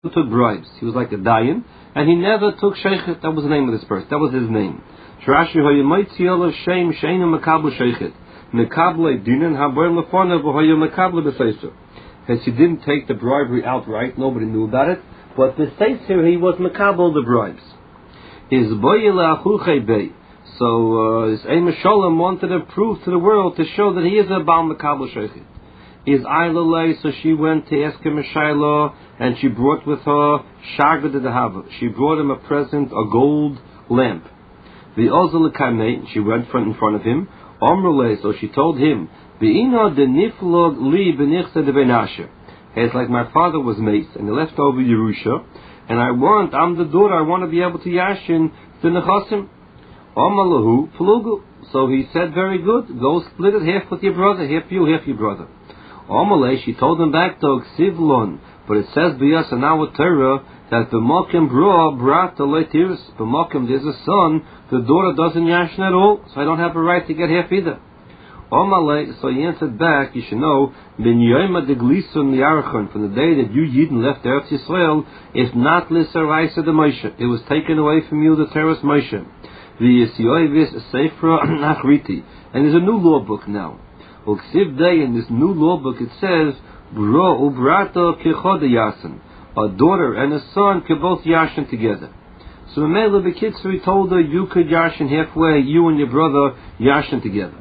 took bribes. He was like a dayan, and he never took sheikhet. That was the name of this person. That was his name. Shrashi hoyemaitziel shem sheinu mekabel sheikhet mekable dinan haber lefana v'hoyem mekable b'seiser. As he didn't take the bribery outright, nobody knew about it, but the seiser he was mekabel the bribes. His boyele achuchei bey. So his Eimah Sholem wanted to prove to the world to show that he is a Baal Mekabel Sheikhet. Is Aylalei, so she went to ask him a Shiloh, and she brought with her Shaga de Dehava. She brought him a present, a gold lamp. The Ozel Kamei, she went in front of him. Omrulei, so she told him, Be'ina de Niflog li benichse de Benashe. It's like my father was mace, and he left over Yerusha, and I'm the daughter, I want to be able to yashin the Nechasim. Omalahu Flugu. So he said, very good, go split it half with your brother, half you, half your brother. Omalei, she told him back to Ksivlon, but it says B'yas in our Torah that the Mokim Bra brought the Leitiris. The Mokim, there's a son, the daughter doesn't yashin at all, so I don't have a right to get half either. Omalei, so he answered back, you should know, Ben Yoima de Glisun Yarchon, from the day that you Yidden left Eretz Yisrael, if not Lissaraisa de Moshe, it was taken away from you, the terrorist Moshe. The Yisyoivis Seifra Nachriti, and there's a new law book now. Uksiv Day, in this new law book it says, Bro Ubrato Kichoda Yasin, a daughter and a son could both yashin together. So Mela Bekitsu, he told her, you could yashin halfway, you and your brother yashin together.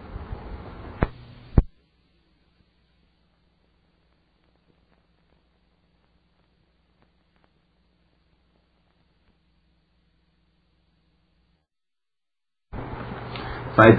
So the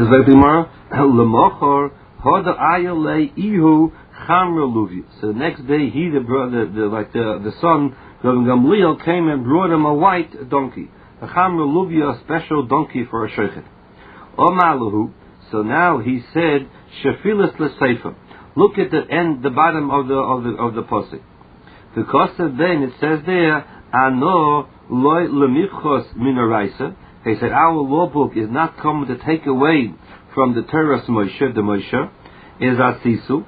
next day, he, the brother, the son, Gamliel, came and brought him a white donkey, a Chamra Luvia, a special donkey for a sheikhet. Omalahu. So now he said, Shafilas l'seifa. Look at the end, the bottom of the posik. Because then it says there, Ano loy lemichos minaraisa. He said, our law book is not coming to take away from the Torah Moshe, the Moshe, is Asisu.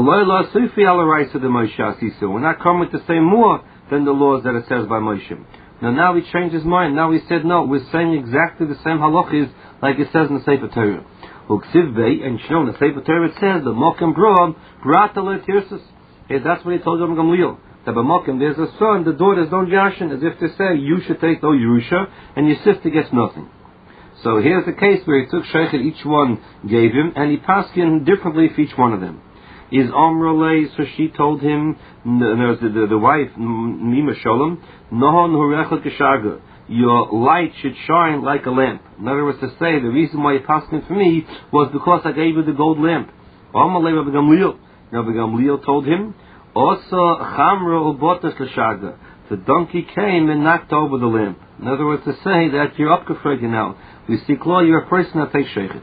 We're not coming to say more than the laws that it says by Moshe. Now he changed his mind. Now he said, no, we're saying exactly the same halachis like it says in the Sefer Torah. And shown in the Sefer Torah it says, the Mokim Brom, Brata Letirsus. That's what he told him Gamliel. That b'mokim there's a son, the daughters don't yashin, as if to say you should take the Yerusha and your sister gets nothing. So here's the case where he took sheikhet, each one gave him, and he passed him differently for each one of them. Is Omrolei, so she told him, the wife Nima Sholem, Nohon Hurecha Keshaga, your light should shine like a lamp. In other words, to say the reason why you passed him for me was because I gave you the gold lamp. Omrolei Rabbi Gamliel. Rabbi Gamliel told him, also, Chamra ubotas l'shaga. The donkey came and knocked over the lamp. In other words, to say that you're upgefrege now. We see, Claw, you're a person that takes sheikhet.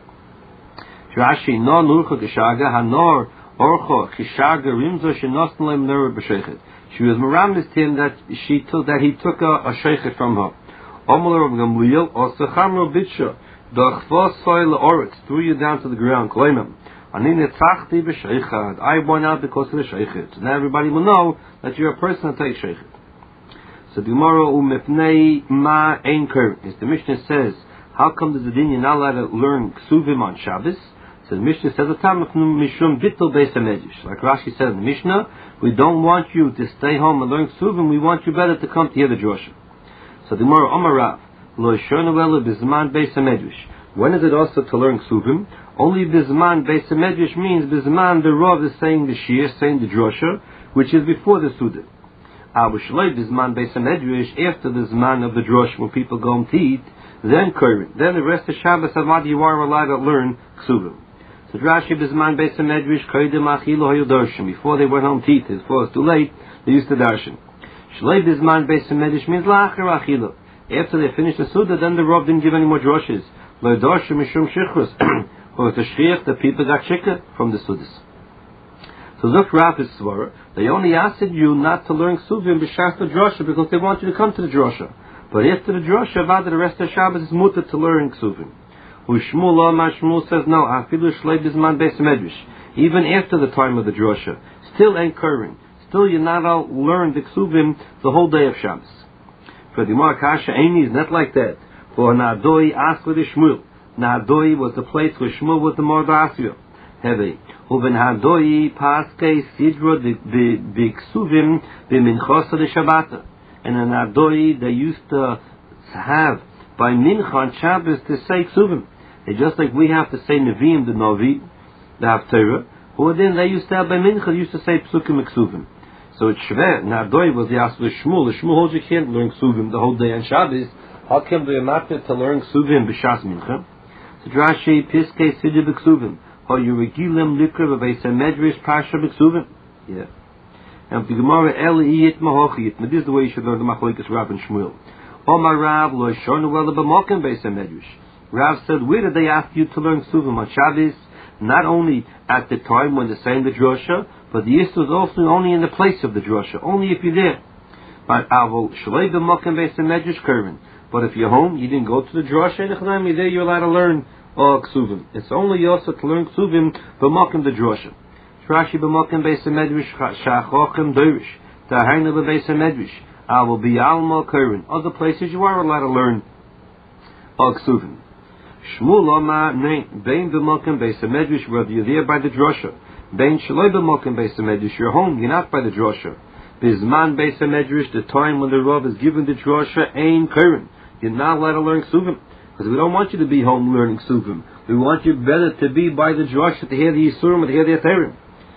Rashi, no nurcha geshaga, hanor orcha kishaga rimzo shenosn lem ner b'sheichet. She was meramis to him that he took a sheichet from her. Omer of Gamliel, also Chamra bitsha, dochvos soil oretz, threw you down to the ground, claim I won out because of the sheikhet. So now everybody will know that you're a person that takes sheikhet. So the Gemara umefnei ma ein kur. As the Mishnah says, how come the din you're not allowed to learn ksuvim on Shabbos? So the Mishnah says, mishum bittul beis hamedrash. Like Rashi said in the Mishnah, we don't want you to stay home and learn ksuvim. We want you better to come to hear the drosha. So the Gemara Omarav lo yishonu elu bizman beis hamedrash. When is it also to learn ksuvim? Only Bizman Beis HaMedrash means Bizman the Rav is saying the Shir, saying the Drosha, which is before the Suda. Abu Shalei Bizman Beis HaMedrash, after the Zman of the Drosha, when people go home to eat, then Kurin. Then the rest of Shabbos Avad you are allowed to learn Ksuvim. So Rashi Bizman Beis HaMedrash, Koydem Achilo Hayu Darshan. Before they went home to eat, before it was too late, they used to darshan. Shalei Bizman Beis HaMedrash means La'achar Achilo. After they finished the Suda, then the Rav didn't give any more Droshes. Lo Darshan Mishum Shichrus. Or the shriach, the people got shikha from the Sudas. So Zuk Rav is Svara, they only asked you not to learn Ksuvim b'shas the drosha because they want you to come to the drosha. But after the drosha, the rest of Shabbos is mutter to learn Ksuvim. U'Shmuel Omar Shmuel says no, afilu shlei bizman beis hamedrash. Even after the time of the drosha, still ain't curring. still you're not allowed to learn the Ksuvim the whole day of Shabbos. For the Gemara Kasha Amy is not like that. For Nadoi asked for the Shmuel. Nadoi was the place where Shmuel was the Mordasio. Heavy. Uben Hadoi Paske Sidra the Ksuvim the Minchos of the Shabbat. And in Nadoi they used to have by Mincha on Shabbos to say Ksuvim. It's just like we have to say Nevi'im the Navi, the Haftarah. Or then they used to have by Mincha, they used to say Psukim and Ksuvim. So it's Shver, Nadoi was the Asr Shmuel. The Shmuel holds you can't learn Ksuvim the whole day on Shabbos. How come they are not to learn Ksuvim b'Shas Mincha? So Drashi Piskei Sidya b'Ksuvim. How you regilim likra b'Beis HaMedrash Pasha b'Ksuvim. Yeah. And the Gemara Eli Yit Mahochiyit. But this is the way you should learn the Machlokes Rav and Shmuel. Omar Rav lo shonu wela b'Mokim Beis HaMedrash. Rav said, where did they ask you to learn Ksuvim on Shabbos? Not only at the time when they're saying the drosha, but the Yisr is also only in the place of the drosha, only if you're there. But if you're home, you didn't go to the drosha, you're there, you're allowed to learn Ksuvim. It's only also to learn Ksuvim b'makom the drosha. Rashi b'makom beis hamedrash shachochem dorish ta'haina b'beis hamedrash avol b'yalma keren. Other places you are allowed to learn Ksuvim. Shmuel Omar Bein b'makom beis hamedrash, whether you're there by the drosha. Bein shaloi b'makom beis hamedrash, you're home, you're not by the drosha. Bizman beis hamedrash, the time when the Rav is given the drosha, ein keren. You're not allowed to learn Ksuvim. Because we don't want you to be home learning Ksuvim. We want you better to be by the drosha to hear the Yisurim and to hear the Aterim.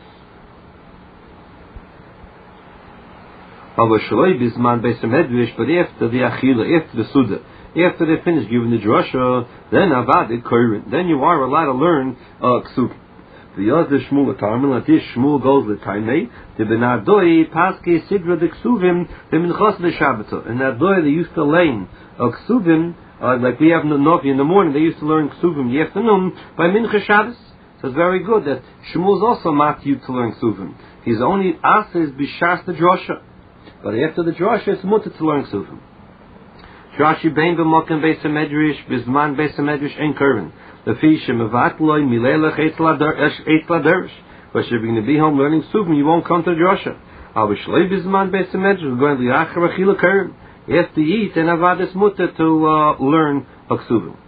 Aber shaloi bizman beis hamedrash, but after the Achila, after the Suda, after they finish giving the drosha, then avad keren. Then you are allowed to learn Ksuvim. The other Shmuel Tarmel, like this Shmuel goes with Taimei, the Benadoi, Paske, Sidra, the Ksuvim, the Minchos, the Shabbat. And Nadoi, they used to learn Ksuvim, like we have in the Novi in the morning, they used to learn Ksuvim in the afternoon by Mincha Shabbos. So it's very good that Shmuel's also not you to learn Ksuvim. His only asa is Bishas the Drosha. But after the Drosha, it's mutter to learn Ksuvim. Drashi Bein b'Mokem Beis HaMedrash, Bizman Beis HaMedrash, and Keren. The fish mevatloi milelech eitla derish. But if you're going to be home learning Ksuvim, you won't come to the drosha. Avoshlei bizman beis hamedrash, we're going to the achar achila keren. You have to eat and avad mutter to learn Ksuvim.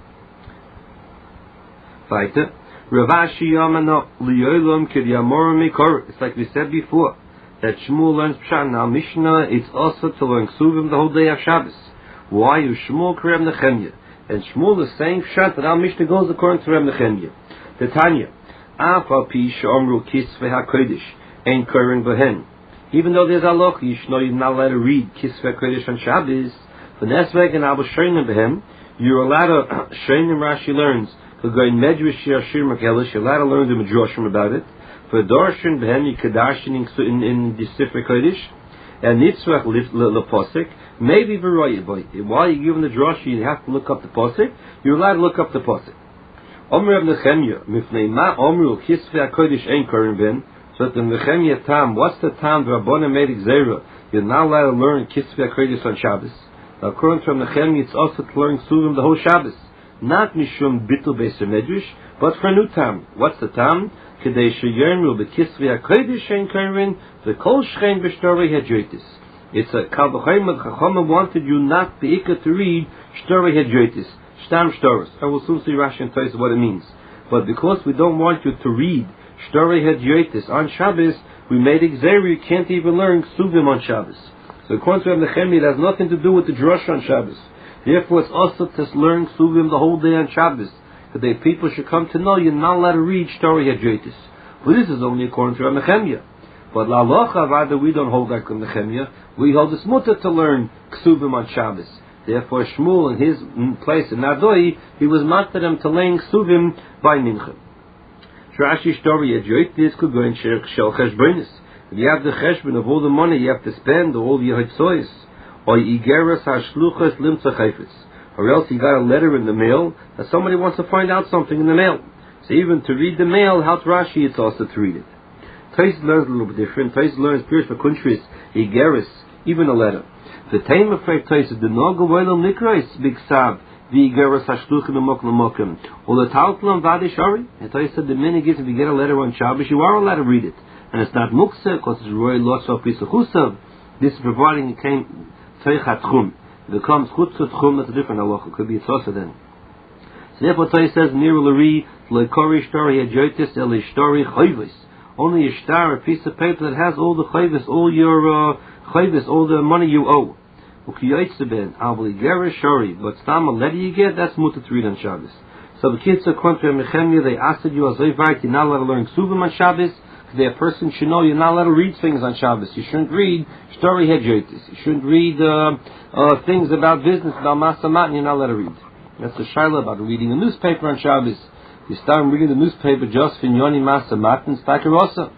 Weiter. Ravashi Yamano liyolam kidyamorim mikor. It's like we said before that Shmuel learns Pshat. Now Mishnah, it's also to learn Ksuvim the whole day of Shabbos. Why is Shmuel Kerem Nechemya? And Shmuel is saying Pshat that our Mishnah goes according to Reb Nechemya. The Tanya, Afa Pi Shomru Kisvei HaKodesh Ein Keren Behen. Even though there's halacha, you should know you're not allowed to read Kisvei HaKodesh on Shabbos. For Nesveg and Abu Shonim Behem, you're allowed to Shonim Rashi learns. For going Medrash Yashir Makelish, you're allowed to learn the Midrashim about it. For Darshan Behem, you Kadashin in the Sifrei Kodesh. And Nitzvach Leposik. Maybe while you're giving the drasha, you have to look up the posik. You're allowed to look up the posik. Omer of Nechemya, mifnei ma omru kisvei hakodesh ein keren ben. So the Nechemya tam, what's the tam the Rabbana made exera? You're not allowed to learn kisvei hakodesh on Shabbos. Now, according to Nechemya, it's also to learn Ksuvim the whole Shabbos, not mishum bitul beis hamedrash, but for a new tam. What's the tam? Kedei sheyernu bekisvei hakodesh ein keren, the kol shchein b'shtorei hadyotis. It's a Kalvachayim Chachama wanted you not be eager to read Shtorei Hedyotis, Shtam Shtoros. I will soon see Rashi and tell you what it means. But because we don't want you to read Shtorei Hedyotis on Shabbos, we made Xeri, you can't even learn Ksuvim on Shabbos. So according to Reb Nechemya, it has nothing to do with the Drosha on Shabbos. Therefore, it's also to learn Ksuvim the whole day on Shabbos. So that people should come to know you're not allowed to read Shtorei Hedyotis. But this is only according to Reb Nechemya. But la locha, rather, we don't hold like Nechemya. We hold this mutter to learn Ksuvim on Shabbos. Therefore, Shmuel, in his place in Nadoi, he was matter them to learn Ksuvim by Mincha. Rashi story adjoit this could go in shel cheshbonis. If you have the cheshbon of all the money you have to spend, all the hotzois, or igeras hashluchas limtza chayfetz, or else you got a letter in the mail that somebody wants to find out something in the mail. So even to read the mail, helps Rashi, it's also to read it. Tais learns a little bit different. Tais learns Pirish for countries, Igeris, even a letter. The time of Tais is the Noga Weilam Nikrais, Big Sab, the Igeris Hashluchim Mokim, or the Tautlam Vadi Shari. And Tais said the minute if you get a letter on Shabbos, you are allowed to read it. and it's not muksa because it's roy lots of piece of chusav. This is providing it came teichat chum. It becomes chutzat chum. That's a different halacha. It could be a tosa then. So therefore, Torah says near l'ri lekori shtori adjotis el shtori chayvis. Only a star, a piece of paper that has all the chayvis, all your chayvis, all the money you owe. Ukiyaitzeben avli gerish shori, but stam a letter you get, that's mutter to read on Shabbos. So the kids are contrary to Mechemia. They asked you as Zayvite, you're not allowed to learn ksuvim on Shabbos. A person should know you're not allowed to read things on Shabbos. You shouldn't read shtori hedjotis. You shouldn't read things about business, about masamat, and you're not allowed to read. That's the shaila about reading a newspaper on Shabbos. You start reading the newspaper just for Yoni masamat and stakarosa.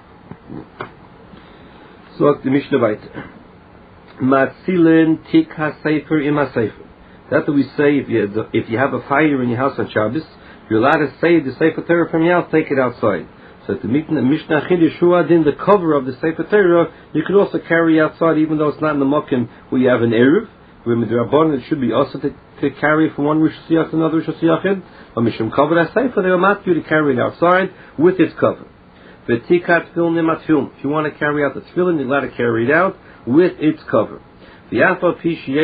So the Mishnah weiter. Matzilin tik ha-sefer im ha-sefer. That's what we say if you have a fire in your house on Shabbos, you're allowed to save the Sefer Torah from your house, take it outside. So to meet the Mishnah Chiddush in the cover of the Sefer Torah, you could also carry outside, even though it's not in the Mokim where you have an Eruv, where Midrabanan it should be also to carry from one Rosh Hashanah to another Rosh Hashanah. But Mishum cover that Sefer, they will ask you to carry it outside with its cover. V'tikat tefillin nimat tefillin. If you want to carry out the tefillin, you're allowed to carry it out with its cover. Even though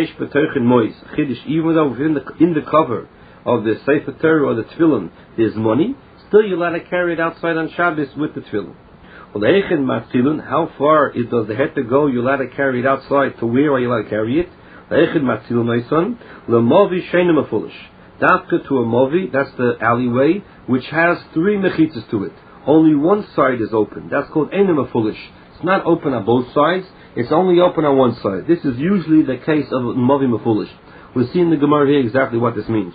in the cover of the Sefer Torah or the tefillin there's money, still you're allowed to carry it outside on Shabbos with the tefillin. Well, how far does the heter go? You're allowed to carry it outside. To where are you allowed to carry it? Dafka to a movi, that's the alleyway, which has 3 mechitzas to it. Only one side is open. That's called enim foolish. It's not open on both sides. It's only open on one side. This is usually the case of movi mefulish. We'll see in the Gemara here exactly what this means.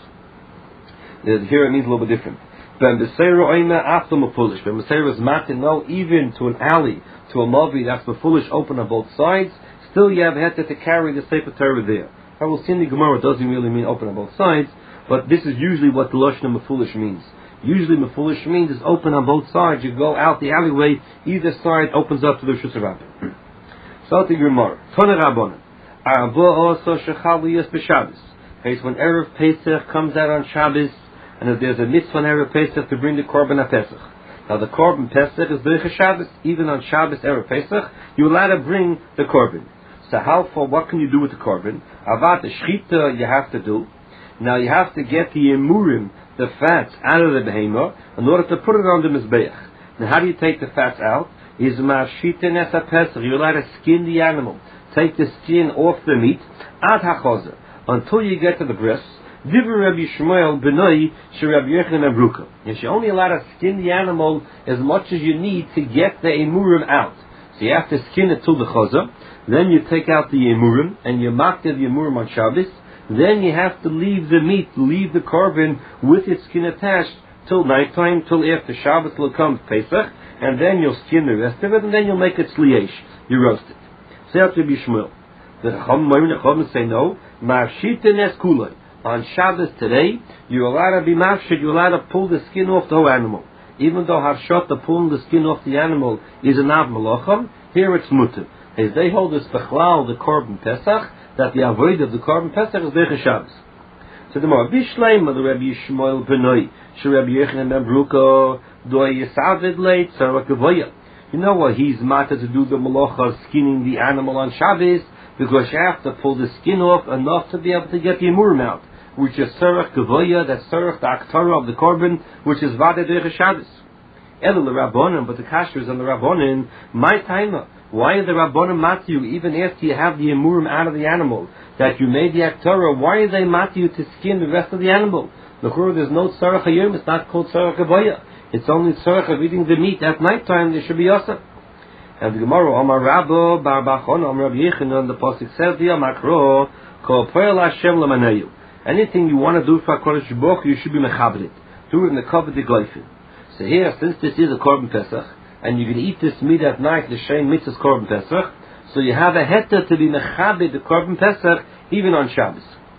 Here it means a little bit different. Ben Beseira oina after mefulish. Ben Beseira is matin, no, even to an alley, to a movi that's mefulish, open on both sides. Still, you have had to carry the Sefer Torah there. I will see in the Gemara it doesn't really mean open on both sides, but this is usually what the Lashon mefulish means. Usually mefulish means it's open on both sides. You go out the alleyway, either side opens up to the Rishus Rabbah. So the Gemara, Tana Rabbanan, Arba also shechaliyas b'Shabbos. Okay, so when Erev Pesach comes out on Shabbos, and if there's a mitzvah on Erev Pesach to bring the Korban HaPesach. Now the Korban Pesach is B'rich Shabbos. Even on Shabbos Erev Pesach, you're allowed to bring the Korban. So how far, what can you do with the Korban? Avat, the Shchita you have to do. Now you have to get the Emurim, the fats, out of the Behemah, in order to put it on the Mizbeach. Now how do you take the fats out? Is ma'ashiten es ha-pesach. You're allowed to skin the animal. Take the skin off the meat, ad ha-chozer, until you get to the breasts. Divrei Rabbi Shmuel benoi she Rabbi Yochanan Abruka. And you're only allowed to skin the animal as much as you need to get the emurim out. So you have to skin it till the chozer. Then you take out the emurim, and you mark the emurim on Shabbos. Then you have to leave the meat, leave the korban with its skin attached till nighttime, till after Shabbos will come Pesach, and then you'll skin the rest of it, and then you'll make it sliesh. You roast it. Say out to Bishmuel. The Chacham say no. Ma'ashiten es kulay. On Shabbos today, you're allowed to be mafshid, you're allowed to pull the skin off the whole animal. Even though Harshot, pulling the skin off the animal, is an av malacham, here it's mutter. As they hold this bechlal, the Korban Pesach, that the avoid of the Korban Pesach is B'rich Shabbos. So the more Bishleim of the Rabbi Shmuel Benoi, She Rabbi Yochanan ben Bruka, Doi Yisavid late, Sarah Kavoya. You know what? He's matter to do the malacha of skinning the animal on Shabbos, because you have to pull the skin off enough to be able to get the emurim out, which is Sarah Kavoya, that's Sarah the Aktara of the Korban, which is Vada Derech Shabbos. Elul Rabbanim, but the kasher is on the Rabbanim, my timer. Why are the Rabbanim Matthew, even after you have the emurim out of the animal, that you made the Aktara, why are they Matthew to skin the rest of the animal? There's no Tzarech Hayom, it's not called Tzarech Kavoya. It's only Tzarech of eating the meat at night time, there should be Yosef. And the Gemara, Amar Rabbo, Bar Bachon, Amar Rabbi Yechanan, the Pasuk says, the Amakro, Kol Poel Hashem L'Manayu. Anything you want to do for HaKadosh Baruch Hu, you should be mechabed. Do it in the Kavod Gleifin. So here, since this is a Korban Pesach, and you can eat this meat at night, the Shem Mitzvah's Korban Pesach, so you have a heter to be mechabed the Korban Pesach, even on Shabbos.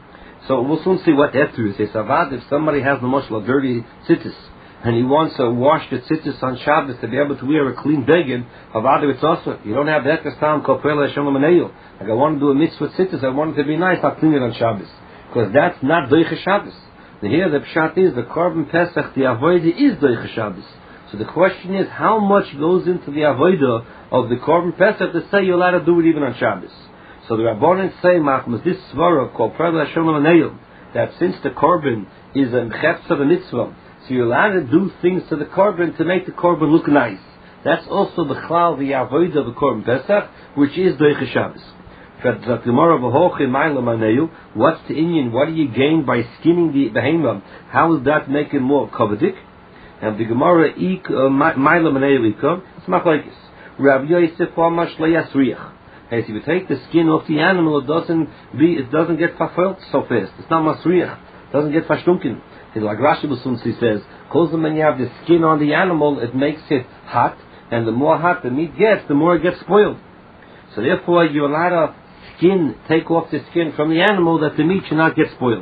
So we'll soon see what heter is. If somebody has the most dirty tzitzis, and he wants to wash the tzitzis on Shabbos to be able to wear a clean beged, Havada it's also, you don't have the heter stam Kol Poel Hashem L'Manayu. Like I want to do a mitzvah tzitzis, I want it to be nice, I'll clean it on Shabbos. Because that's not Doiche Shabbos. Here the pshat is, the Korban Pesach, the Avodah is Doiche Shabbos. So the question is, how much goes into the avodah of the Korban Pesach to say you're allowed to do it even on Shabbos? So the Rabbanan say, Machmas, this svara called Pradel Hashem L'Manayim, that since the Korban is a Mechefz of a mitzvah, so you're allowed to do things to the Korban to make the Korban look nice. That's also the Chlal, the avodah of the Korban Pesach, which is Doiche Shabbos. What's the Indian? What do you gain by skinning the behemah? How does that make it more kovadik? And the Gemara Ma'ila Manei Ika, it's machlokes. Rabbi Yosef Amash Layasriach. Hey, so if you take the skin off the animal, it doesn't get verfehlt so fast. It's not masriach. It doesn't get verstunken. Like Rashi Basunsi says, because when you have the skin on the animal, it makes it hot, and the more hot the meat gets, the more it gets spoiled. So therefore, you're allowed to take off the skin from the animal that the meat should not get spoiled.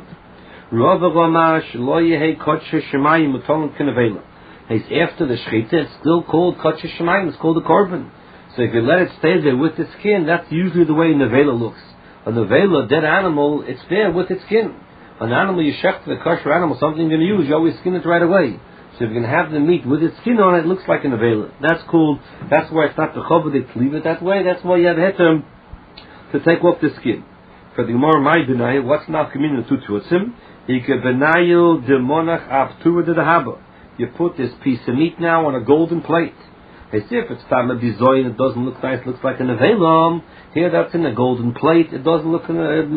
It's after the shechita, it's still called Kodesh Shemayim, it's called the Korban. So if you let it stay there with the skin, that's usually the way nevela looks. A nevela, a dead animal, it's there with its skin. An animal, you shecht the kosher animal, something you're going to use, you always skin it right away. So if you're going to have the meat with its skin on it, it looks like a nevela. That's cool. That's why it's not the chovadik to leave it that way. That's why you have heter to take off the skin. For the Gemara, my benayah, what's now coming to tutzim? Ike benayah de monach avtura de haba. You put this piece of meat now on a golden plate. Hey, see if it's time of design, it doesn't look nice, it looks like a nevela. Here, that's in a golden plate. It doesn't look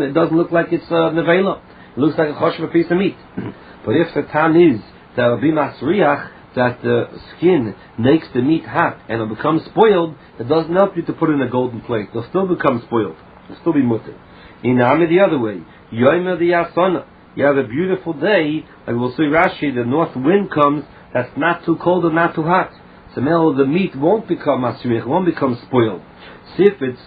like it's a nevela. It looks like a choshev piece of meat. But if the time is that will be masriach, that the skin makes the meat hot and it becomes spoiled, it doesn't help you to put it in a golden plate. It'll still become spoiled. It'll still be mutter. In Ami the other way, Yomer the Yasana. You have a beautiful day, like we'll see Rashi, the north wind comes, that's not too cold and not too hot. So now the meat won't become masriach, won't become spoiled. See if it's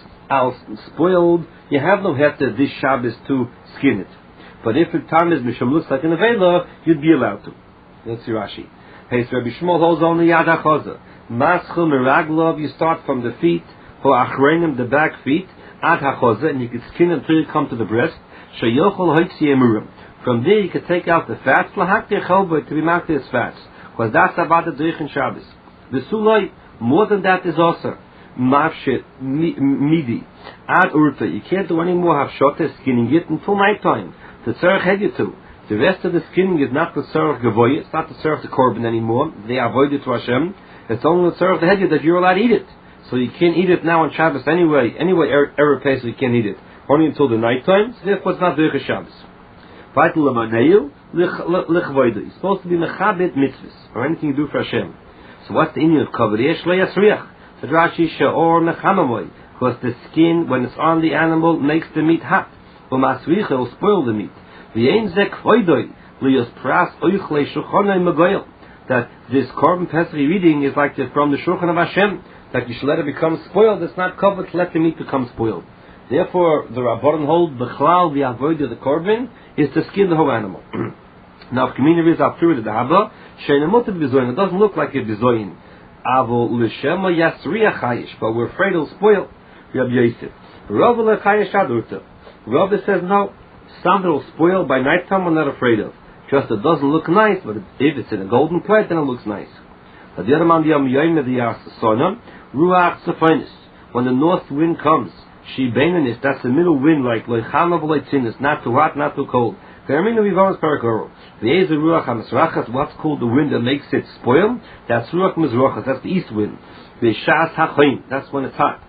spoiled, you have no heter this Shabbos to skin it. But if the time is mishum looks like an avela, you'd be allowed to. Let's see Rashi. Hey, so Rabbi Shmuel holds only yad hachaza. Maschel meraglov, you start from the feet, or achreinim, the back feet, ad hachaza, and you can skin it until you come to the breast. Sheyochol hoitzi emurim. From there you can take out the fats, lahaktir chelboy, to be marked as fats. Because that's about the Doichen Shabbos. The suloi, more than that is also mafshit, midi, ad urta. You can't do any more hafshotah, skinning it until night time. The tzarech had you to. The rest of the skinning is not the tzarech gavoy, it's not the tzarech the korban anymore. They avoid it to Hashem. It's only the tzarech the head that you're allowed to eat it. So you can't eat it now on Shabbos anyway. Anyway, ever pays you can't eat it. Only until the night time. So therefore it's not Doiche Shabbos. Vital l'maneyu lichvoida. It's supposed to be mechabit mitzvahs, or anything you do for Hashem. So what's the inyan of kavod? Yesh lo yasriach. The Rashi she'or mechamamoy. Because the skin, when it's on the animal, makes the meat hot. U'masricha will spoil the meat. V'yein ze kvoidoi liyos pras oichlei shulchanei megoyel. That this Korban Pesach reading is like from the Shulchan of Hashem. That you should let it become spoiled. It's not covered to let the meat become spoiled. Therefore, the Rabbanan hold the chlal, the avodah, the Korban, is to skin the whole animal. Now, if community is after the haba, she'enamutat bizoyin. It doesn't look like a bizoyin. Avo l'shema yasriach chayish, but we're afraid it'll spoil. Rabbi Yosef. Rabbi lechayish adurta. Rabbi says no. Something will spoil by nighttime. I'm not afraid of. Just it doesn't look nice, but if it's in a golden plate, then it looks nice. But the other man, the yom the yasona ruach sefinis. When the north wind comes, she beinanis. That's the middle wind, like loichama v'loitzinis. Not too hot, not too cold. What's called the wind that makes it spoil? That's ruach mizrachas. That's the east wind. That's when it's hot.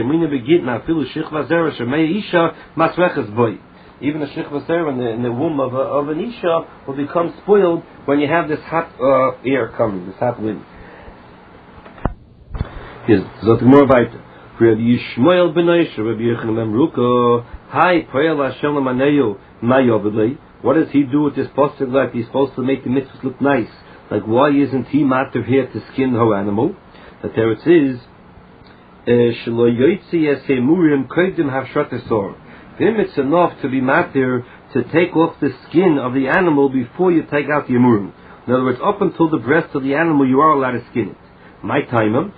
Even the shechva zera in the womb of an isha will become spoiled when you have this hot air coming, this hot wind. Here's Zot Gemara weiter. Rabbi Yishmael ben Aisha, Rabbi Yochanan Memruko, Hi, Poel Hashem L'Maneyu, Mayovelei. What does he do with this posture like he's supposed to make the mitzvahs look nice? Like, why isn't he matter here to skin the whole animal? The teretz is, Shelo Yoitzi Yesei Murim Kodim Havshratesor. Then it's enough to be matter to take off the skin of the animal before you take out the murim. In other words, up until the breast of the animal, you are allowed to skin it. My time,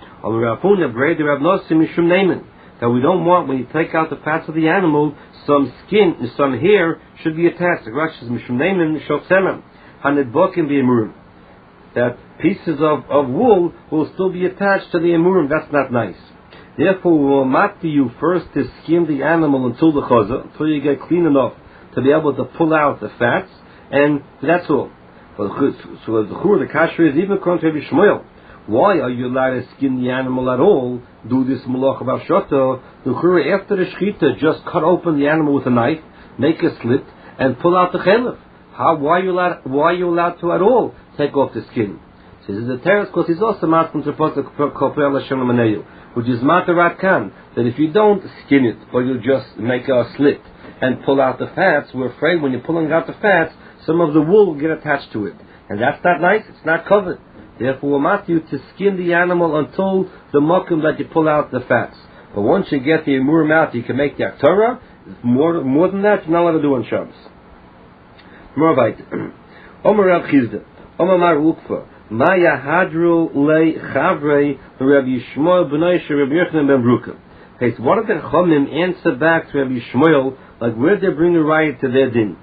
that we don't want, when you take out the parts of the animal, some skin, some hair should be attached. The Rashi says, Mishum Neiman, Shok Semem, Haned Bokim be a murim. that pieces of wool will still be attached to the emurim. That's not nice. Therefore, we will mati you first to skin the animal until the chazah, until you get clean enough to be able to pull out the fats, and that's all. So the kasher is even contrary to Shmuel. Why are you allowed to skin the animal at all? Do this malach of Ashota. The after the shechita, just cut open the animal with a knife, make a slit, and pull out the chelef. Why are you allowed to at all take off the skin? So this is a teretz because he's also masking to put the kopel Hashem l'maneyu, which is matarat kan, that if you don't skin it, but you just make a slit and pull out the fats, we're afraid when you're pulling out the fats, some of the wool will get attached to it. And that's not nice, it's not covered. Therefore, we'll ask you to skin the animal until the mokum that you pull out the fats. But once you get the emurim out, you can make the aktorah. More than that, you're not allowed to do on Shabbos. More about it. Omer Rav Chizda, Omer Mar Ukfa, Maya Hadru Le Chavrei Rabbi Yishmael B'nai Rabbi Yochanan Ben Bruka. Okay, so what did the Chomim answer back to Rabbi Yishmael? Like, where did they bring a riot to their din?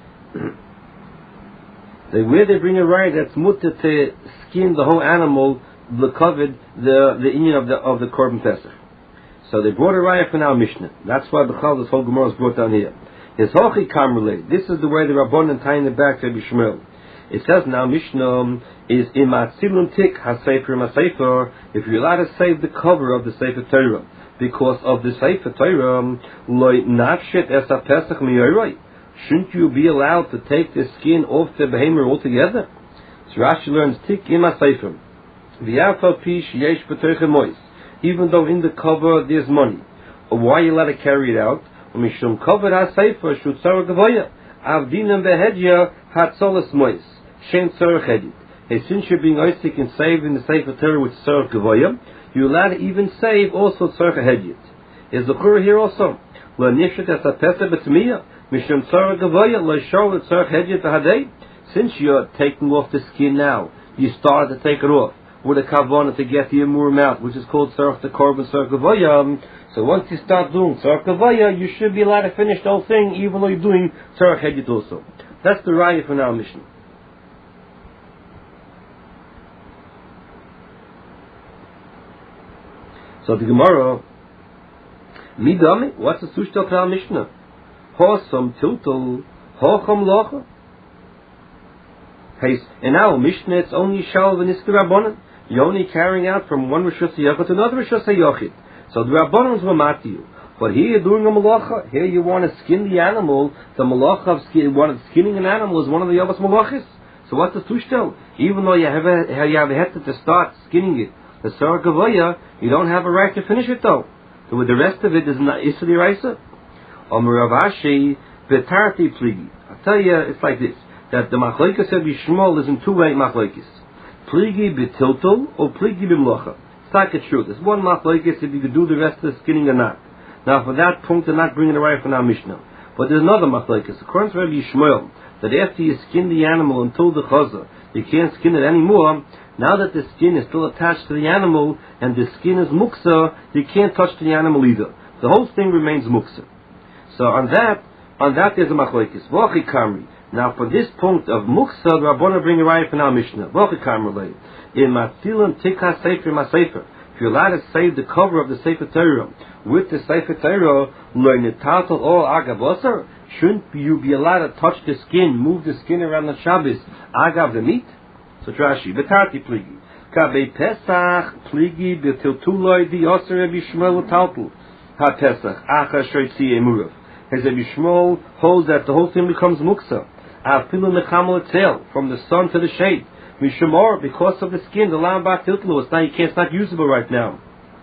Where they bring a riot that's mutter to skin the whole animal, covered the union of the Korban Pesach. So they brought a riot from our Mishnah. That's why this whole Gemara is brought down here. His Hochi Kamrele. This is the way the Rabbanan tying it back to Rabbi Shmuel. It says now Mishnah is imatzilun tik hasefer masefer. If you're allowed to save the cover of the Sefer Torah because of the Sefer Torah, loy nafshet es Pesach miyoray. Shouldn't you be allowed to take the skin off the behemoth altogether? So Rashi learns tik ima sefer. V'yafal pish yesh b'toichem mois. Even though in the cover there's money, why are you allowed to carry it out? Mishum cover ha sefer shutzar gavoya avdinam behedya hatzolas mois shem tzarach hedit. Hey, since you're being oisik and saved in the Sefer Torah with tzarach gavoya, you're allowed to even save also tzarach hedit. Is the Chura here also? Lo nishret es ha pesach b'tzmiyah. Since you're taking off the skin now, you started to take it off with a kavanah to get the emurim out, which is called tzarach the korban tzarach gavoya. So once you start doing tzarach gavoya, you should be allowed to finish the whole thing, even though you're doing tzarach hedit also. That's the raya for our mission. So the Gemara, midami, what's the sushtel for our Mishnah? Hosam tiltul, hocham locha. In our Mishnah, it's only shalv and iskir rabbanon. You're only carrying out from one rishus yachid to another rishus yachid. So the rabbanons will mat you. But here you're doing a malacha. Here you want to skin the animal. The malacha of skinning an animal is one of the yavas malachis. So what's the tushtel? Even though you have a head to start skinning it, the tzarach gavoya, you don't have a right to finish it though. So with the rest of it is not isur diraisa. Rav Ashi v'tarti pligi. I'll tell you, it's like this: that the machlokes of Yishmael is in two-way machlokes. Pligi b'tiltul or pligi b'mlocha. It's not the truth. It's one machlokes if you could do the rest of the skinning or not. Now, for that point, they're not bringing it right from our Mishnah. But there's another machlokes. According to Rabbi Yishmael, that after you skin the animal until the chazah, you can't skin it anymore. Now that the skin is still attached to the animal and the skin is muksa, you can't touch the animal either. The whole thing remains muksa. So on that there's a machlokes. V'achi kamri. Now for this point of muksa, the Rabbana bring a raya from our Mishnah. V'achi kamri. In matilim tikha sefer masefer. If you're allowed to save the cover of the Sefer Torah with the Sefer Torah, lo nitatel or agavosar. Shouldn't you be allowed to touch the skin, move the skin around the Shabbos, agav the meat? So Rashi, betarti pligi. Kabei pesach pligi betiltuloi di oser Rabbi Yishmael taltul ha pesach achar shoytzi emurav. As Rabbi Yishmael holds that the whole thing becomes muksa. Afilu mechamol etzel, from the sun to the shade. Mishamor, because of the skin, the lam bat tiltlu. It's not usable right now.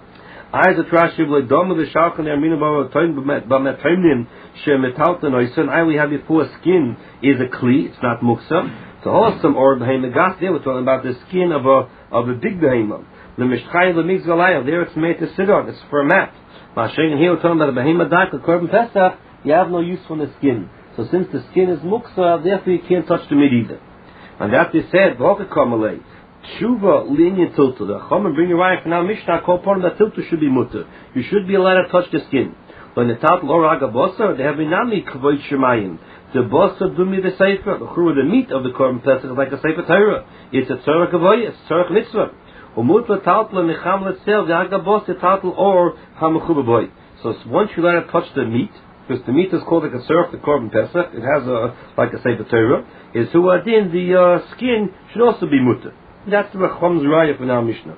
I the Rashi v'ledom the shalchan erminu b'metimnim shemetalten oisen. I we have before skin is a kli. It's not muksa. So wholesome or behemoth. There we're talking about the skin of a big behemoth. The mishtchay lemigzalayel. There it's made to sit on. It's for a mat. Mashiach here we're talking about a behemoth dak, a korban pesach. You have no use for the skin. So since the skin is muksa, therefore you can't touch the meat either. And that is said, v'okakomalei. Tshuva linyan tiltu. The Chachamim bring your right from our Mishnah. Call upon that tiltu should be mutter. You should be allowed to touch the skin. When the tatel or agabosser, they have inami kvoit shemayim. The bossa do me the sefer. The meat of the korban pesach is like a sefer Torah. It's a tzorach avoy, it's a tzorach mitzvah. Umut la tatel mecham letzel the agabos the tatel or hamachub boy. So once you let it touch the meat, because the meat is called like a tzorach the korban pesach, it has like a sefer Torah. Is who adin the skin should also be mutter. That's the Racham's raya from our Mishnah.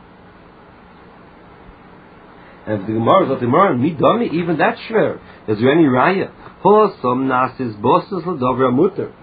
And the Gemara is that the Gemara midami even that shver. Is there any raya? Some nasis bosses l'davra mutter.